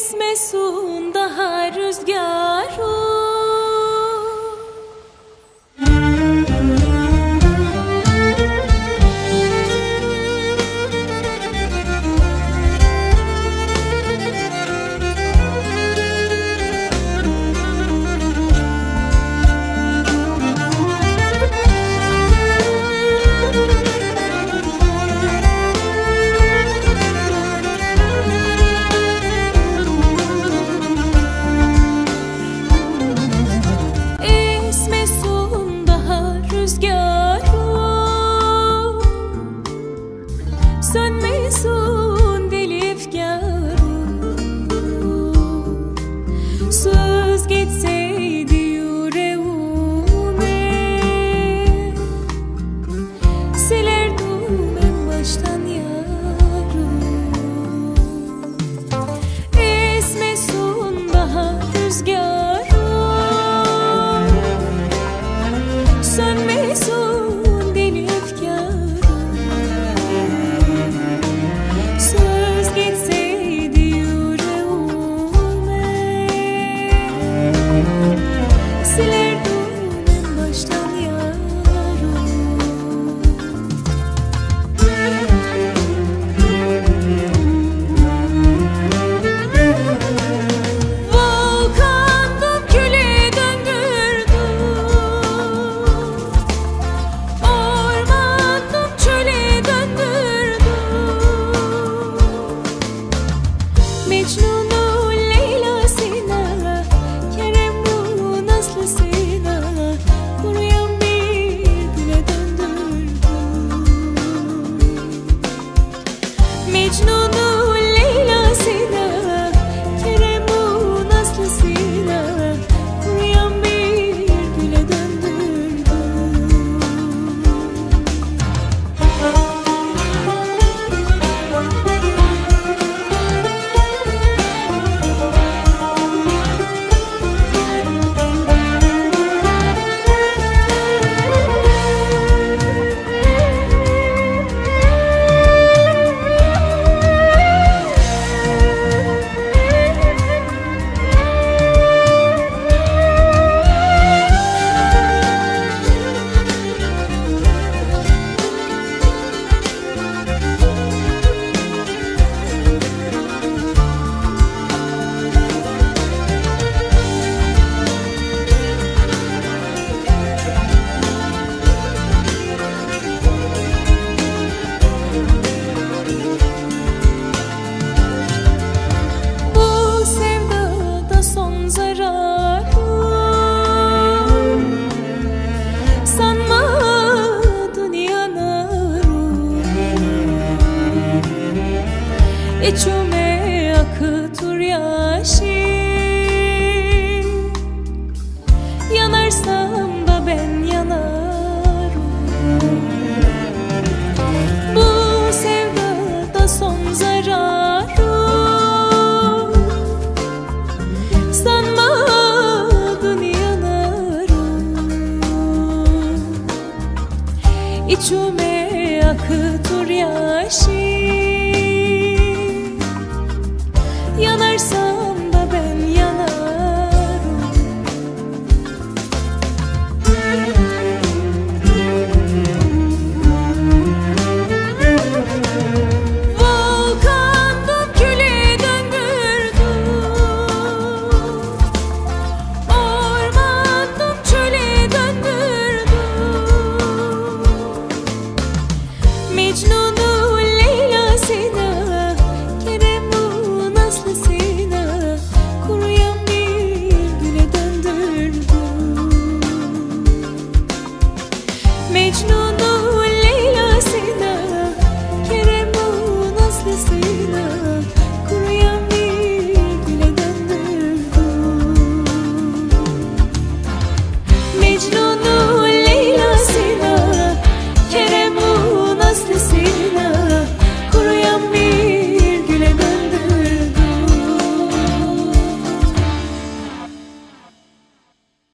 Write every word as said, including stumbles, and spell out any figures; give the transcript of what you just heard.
Esmesun daha rüzgarı. Sönmesun deli efkarım. Söz geçseydi yüreğime, silerdim en baştan yarım. Esmesun daha rüzgarım. Sönmesun deli efkarım. Mecnun'un Leyla'sına, Kerem'un Aslı'sına, kuruyan bir güle döndürdüm. Mecnun'un Leyla'sına, Kerem'un Aslı'sına, kuruyan bir güle döndürdüm. İçime akıtır yaşı, yanarsam da ben yanarım. Bu sevdada son zararım, sanmadın yanarım. İçime akıtır yaşı, yanarsam